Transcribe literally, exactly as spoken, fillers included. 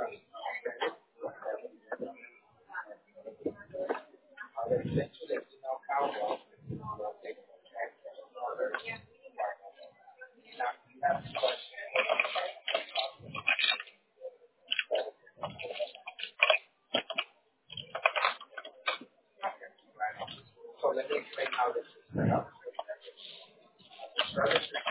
So let me explain how this is set up.